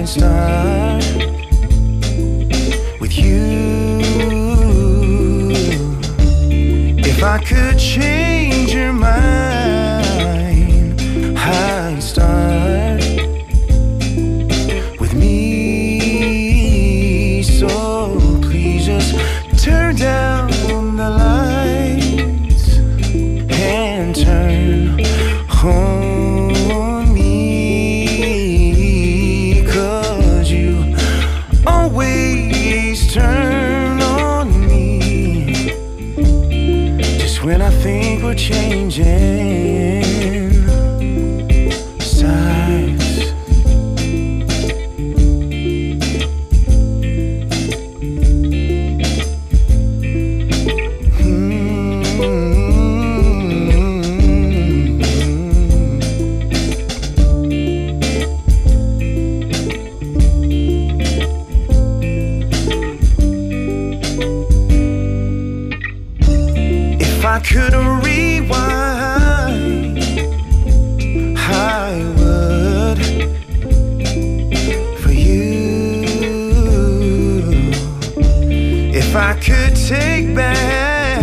start with you. If I could change your mind, I'd start with me. So please just turn down the lights and turn on me, 'cause you always turn on me just when I think we're changing sides. If I could rewind, I would, for you. If I could take back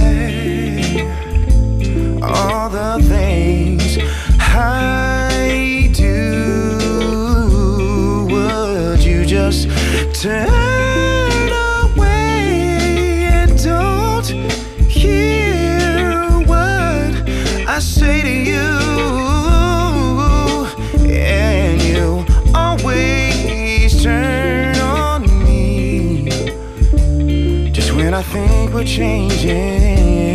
all the things I do, would you just turn away and don't hear I say to you? And you always turn on me just when I think we're changing.